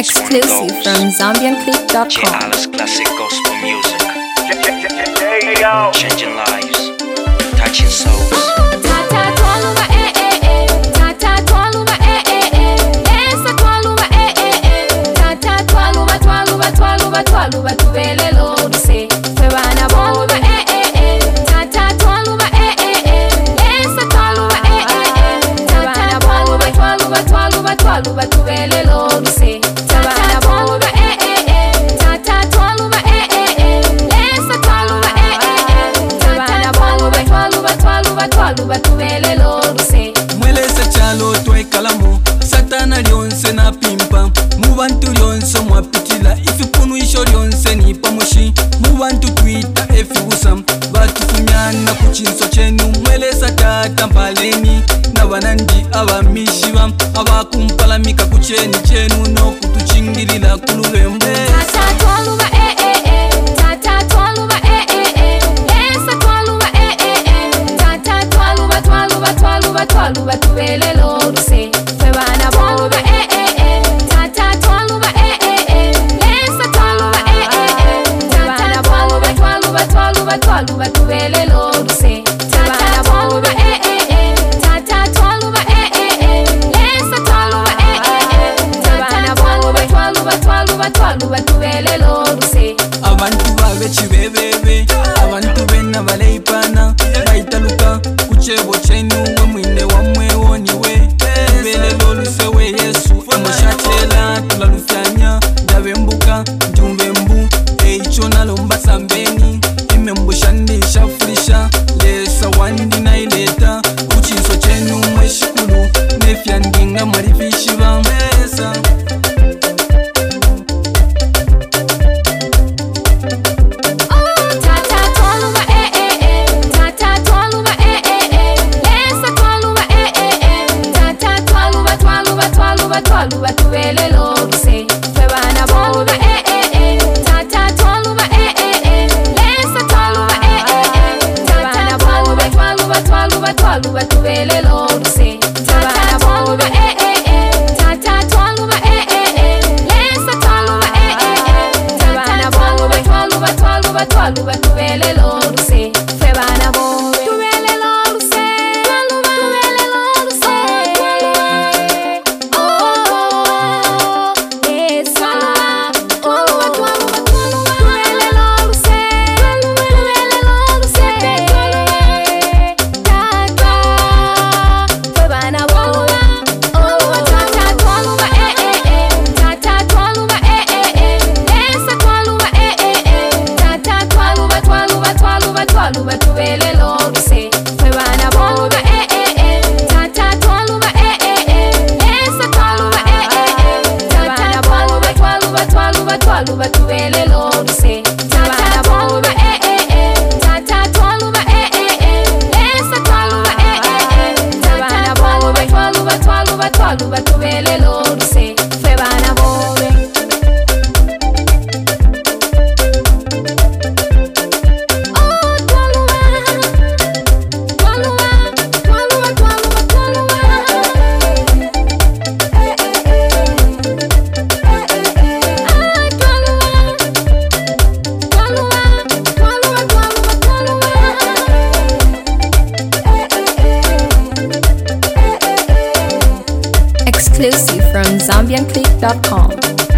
Exclusive from ZambianClick.com. Alice classic gospel music. Changing lives, touching souls. Mweleza chalo twe kalamu Satana lyonse na pimpa Mubantu lyonse mwapitila Ifipunu isho lyonse nipa mushi Mubantu twita efigusa Batufumyana kuchinso chenu Mweleza tata mpaleni Na banandi abamishiba Abakumpalamika kucheni chenu No kutuchingilila kululembe Abantu babe chibebebe Abantu bena baleipana Baitaluka kuchebo chenu we mwine wa mwewo niwe Tubele loluse we Yesu Amashatela tulalufanya Davembuka njumvembu Eicho nalomba sambeni Imembusha ndisha furisha Lesa wandi na ileta Kuchinso chenu mweshikulu Nefya ndinga marifishiba Mesa Exclusive from ZambianClick.com.